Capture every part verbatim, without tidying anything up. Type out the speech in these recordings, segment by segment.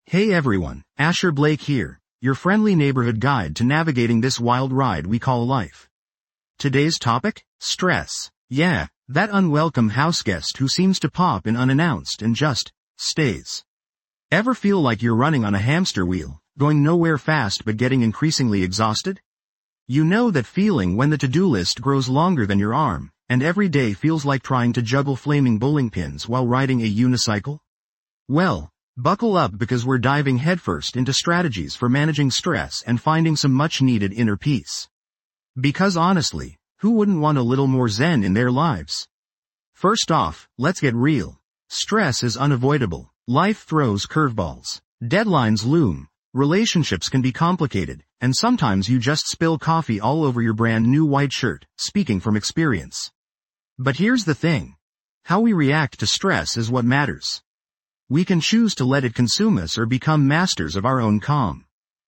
Hey everyone, Asher Blake here, your friendly neighborhood guide to navigating this wild ride we call life. Today's topic? Stress. Yeah, that unwelcome houseguest who seems to pop in unannounced and just stays. Ever feel like you're running on a hamster wheel, going nowhere fast but getting increasingly exhausted? You know that feeling when the to-do list grows longer than your arm, and every day feels like trying to juggle flaming bowling pins while riding a unicycle? Well, buckle up because we're diving headfirst into strategies for managing stress and finding some much-needed inner peace. Because honestly, who wouldn't want a little more zen in their lives? First off, let's get real. Stress is unavoidable. Life throws curveballs. Deadlines loom. Relationships can be complicated, and sometimes you just spill coffee all over your brand new white shirt, speaking from experience. But here's the thing. How we react to stress is what matters. We can choose to let it consume us or become masters of our own calm.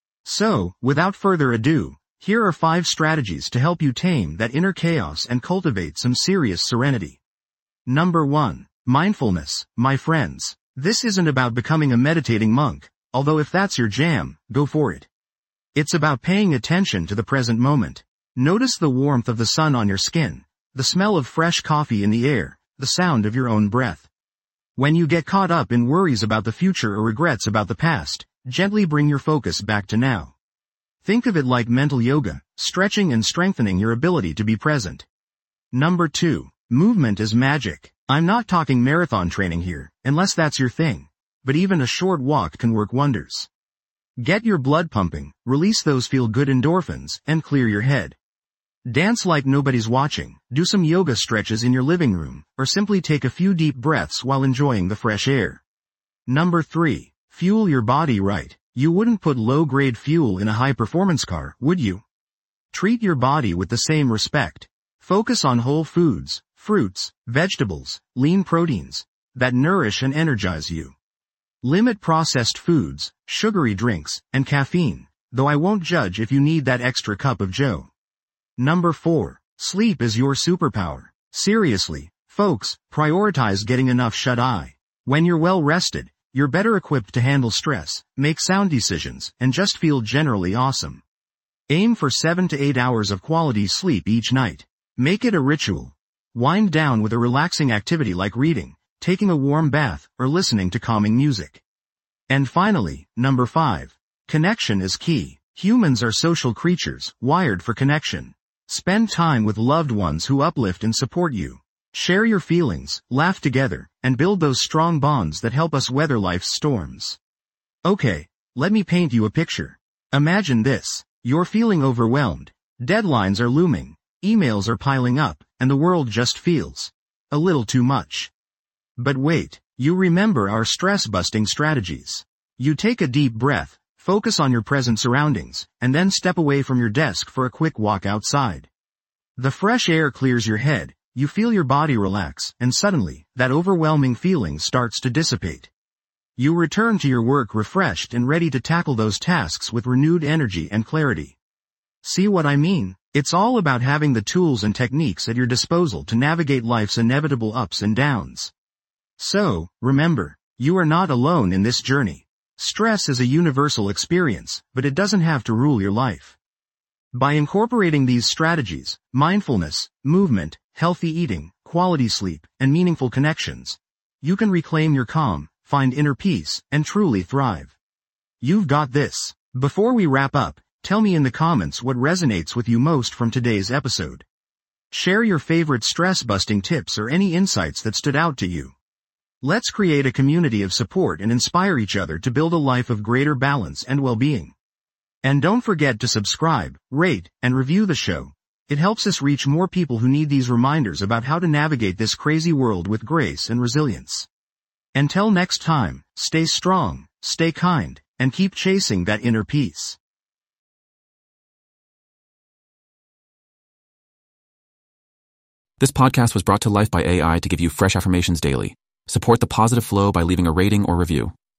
So, without further ado, here are five strategies to help you tame that inner chaos and cultivate some serious serenity. Number one. Mindfulness, my friends. This isn't about becoming a meditating monk, although if that's your jam, go for it. It's about paying attention to the present moment. Notice the warmth of the sun on your skin, the smell of fresh coffee in the air, the sound of your own breath. When you get caught up in worries about the future or regrets about the past, gently bring your focus back to now. Think of it like mental yoga, stretching and strengthening your ability to be present. Number two. Movement is magic. I'm not talking marathon training here, unless that's your thing, but even a short walk can work wonders. Get your blood pumping, release those feel-good endorphins, and clear your head. Dance like nobody's watching, do some yoga stretches in your living room, or simply take a few deep breaths while enjoying the fresh air. Number three. Fuel your body right. You wouldn't put low-grade fuel in a high-performance car, would you? Treat your body with the same respect. Focus on whole foods, fruits, vegetables, lean proteins, that nourish and energize you. Limit processed foods, sugary drinks, and caffeine, though I won't judge if you need that extra cup of joe. Number four. Sleep is your superpower. Seriously, folks, prioritize getting enough shut-eye. When you're well rested, you're better equipped to handle stress, make sound decisions, and just feel generally awesome. Aim for seven to eight hours of quality sleep each night. Make it a ritual. Wind down with a relaxing activity like reading, taking a warm bath, or listening to calming music. And finally, number five. Connection is key. Humans are social creatures, wired for connection. Spend time with loved ones who uplift and support you. Share your feelings, laugh together, and build those strong bonds that help us weather life's storms. Okay, let me paint you a picture. Imagine this. You're feeling overwhelmed. Deadlines are looming. Emails are piling up, and the world just feels a little too much. But wait, you remember our stress-busting strategies. You take a deep breath, focus on your present surroundings, and then step away from your desk for a quick walk outside. The fresh air clears your head, you feel your body relax, and suddenly, that overwhelming feeling starts to dissipate. You return to your work refreshed and ready to tackle those tasks with renewed energy and clarity. See what I mean? It's all about having the tools and techniques at your disposal to navigate life's inevitable ups and downs. So, remember, you are not alone in this journey. Stress is a universal experience, but it doesn't have to rule your life. By incorporating these strategies, mindfulness, movement, healthy eating, quality sleep, and meaningful connections, you can reclaim your calm, find inner peace, and truly thrive. You've got this. Before we wrap up, tell me in the comments what resonates with you most from today's episode. Share your favorite stress-busting tips or any insights that stood out to you. Let's create a community of support and inspire each other to build a life of greater balance and well-being. And don't forget to subscribe, rate, and review the show. It helps us reach more people who need these reminders about how to navigate this crazy world with grace and resilience. Until next time, stay strong, stay kind, and keep chasing that inner peace. This podcast was brought to life by A I to give you fresh affirmations daily. Support the positive flow by leaving a rating or review.